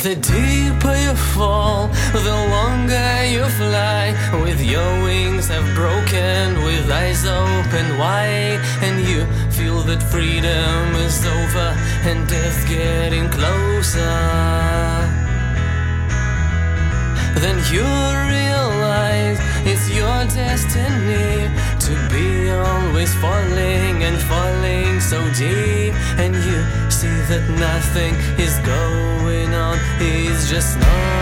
The deeper you fall, the longer you fly. With your wings have broken, with eyes open wide, and you feel that freedom is over and death getting closer. Then you realize it's your destiny to be always falling and falling so deep. And you see that nothing is going on, it's just not